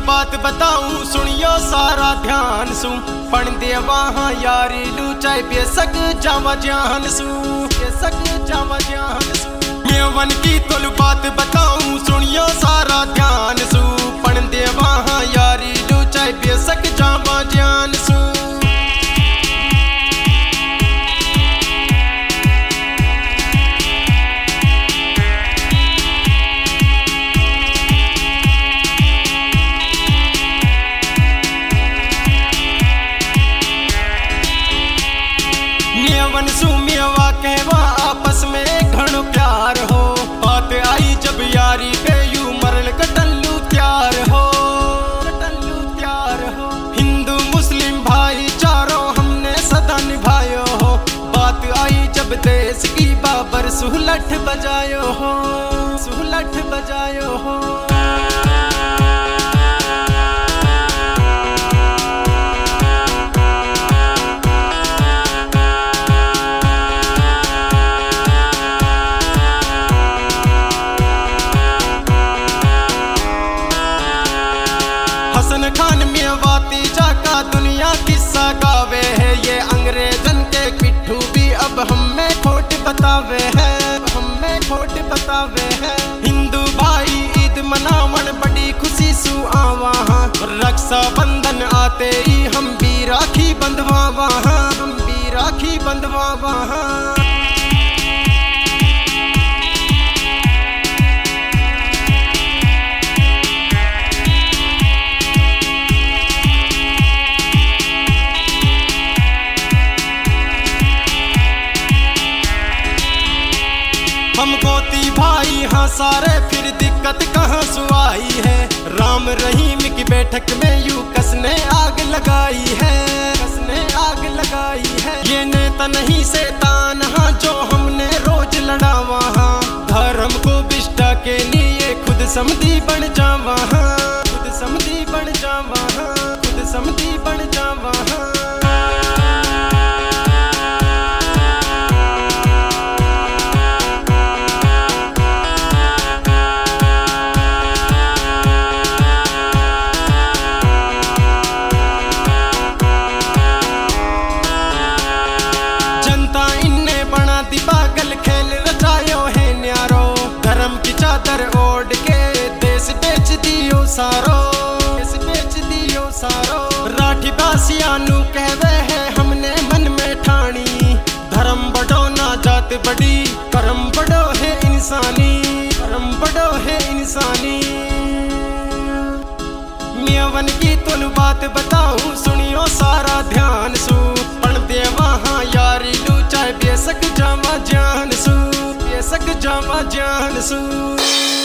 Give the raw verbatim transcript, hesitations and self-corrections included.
बात बताऊं सुनियो सारा ध्यान सु पण दे वहां यारी लू चाहे बेसक जावा जान सु बेसक जावा जान सु मेवन की तुल बात बताऊं सुनियो सारा ध्यान सु पण दे वहां यारी लू चाहे बेसक जावा जान सु मेवा कहवा आपस में घणो प्यार हो बात आई जब यारी पे यू मरल कटल्लू त्यार हो कटल्लू त्यार हो हिंदू मुस्लिम भाईचारो हमने सदा निभायो हो बात आई जब देश की बाबर सुहलठ बजायो हो सुहलठ बजायो हो हसन खान मेवाती जाका दुनिया किस्सा गावे है ये अंग्रेजन के पिट्ठू भी अब हमें खोट बतावे है हमें खोट बतावे है हिंदू भाई ईद मनावन बड़ी खुशी सु आवा रक्षा बंधन आते ही हम भी राखी बंधवा वहाँ हम भी राखी बंधवा वहाँ हम गोती भाई हाँ सारे फिर दिक्कत कहाँ सुआई है राम रहीम की बैठक में यू कसने आग लगाई है कसने आग लगाई है ये नेता नहीं शैतान हाँ जो हमने रोज लड़ा वहाँ धर्म को विष्टा के लिए खुद समधी बन जावा हाँ खुद समधी बन जावा हाँ खुद समधी बन जावा हाँ पागल खेल रचायो है न्यारो धर्म की चादर ओढ़ के देश बेच दियो सारो देश बेच दियो सारो राठी बासियानु कहवे है हमने मन में ठानी धर्म बड़ो ना जात बड़ी कर्म बड़ो है इंसानी कर्म बड़ो है इंसानी मेवन की तुल बात बताऊं सुनियो सारा ध्यान सु पण दे वहां यारी लू चाहे बेसक जावा जान सु बेसक जावा जान सु।